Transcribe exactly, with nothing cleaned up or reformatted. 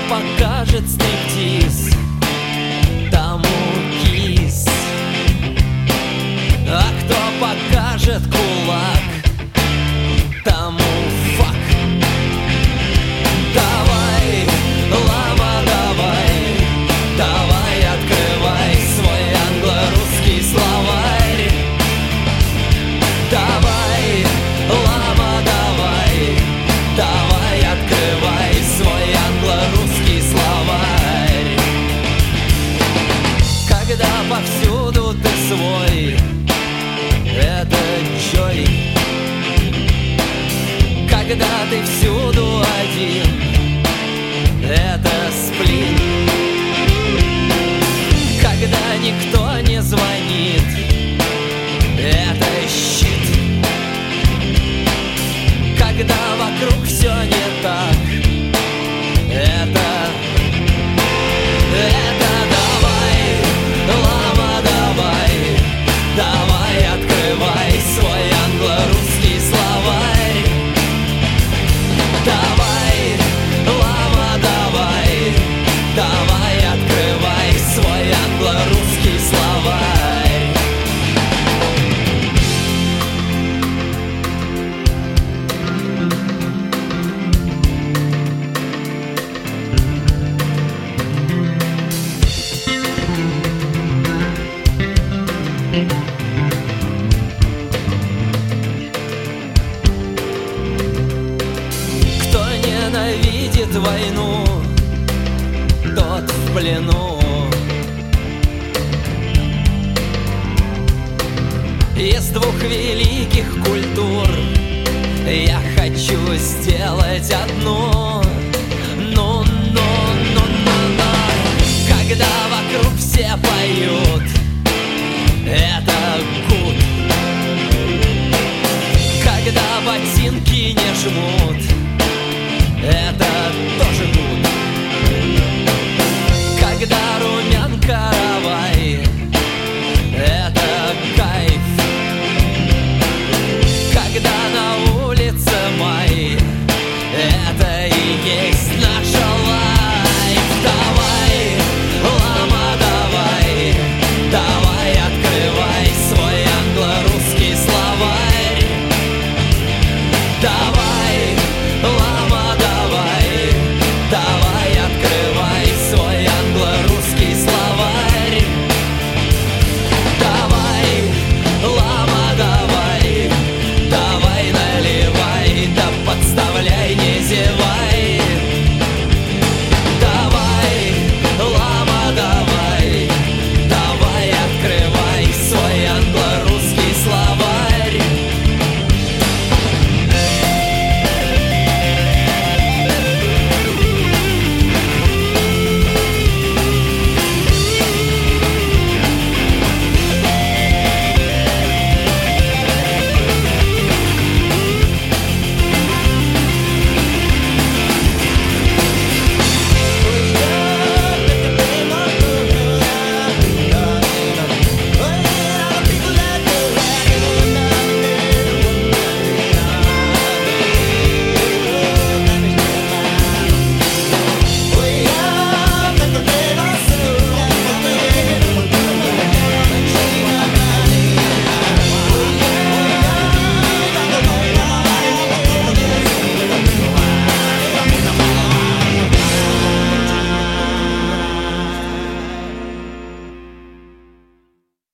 покажет стриптиз, тому кис. А кто покажет кулак, тому фак. Давай, лама, давай, давай, открывай свой англо-русский словарь. Давай, лама, давай, давай, открывай свой англо-русский словарь. Когда повсюду ты свой, это Джой. Когда ты всюду один, это сплин. Когда никто не звонит, это щит. Когда вокруг все не так, это Это давай, лама, давай, давай, открывай свой англо-русский словарь. Давай, лама, давай, давай, открывай свой англо-русский словарь. Кто ненавидит войну, тот в плену. Из двух великих культур я хочу сделать одну.